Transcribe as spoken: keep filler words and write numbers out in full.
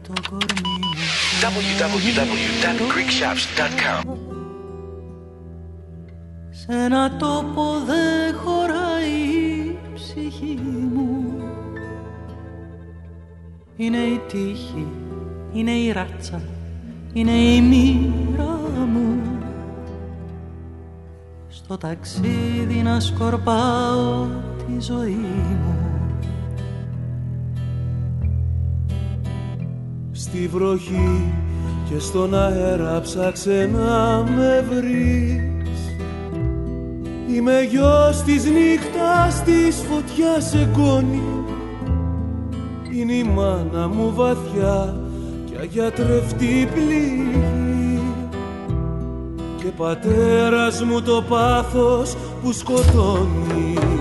το κορμί μου. double-u double-u double-u dot greek shops dot com. Σ' ένα τόπο δεν χωράει η ψυχή μου. Είναι η τύχη, είναι η ράτσα, είναι η μοίρα μου. Στο ταξίδι να σκορπάω τη ζωή μου. Στη βροχή και στον αέρα ψάξε να με βρεις. Είμαι γιος της νύχτας, της φωτιάς εγγόνη. Είναι η μάνα μου βαθιά κι αγιατρευτή πληγή. Και πατέρας μου το πάθος που σκοτώνει.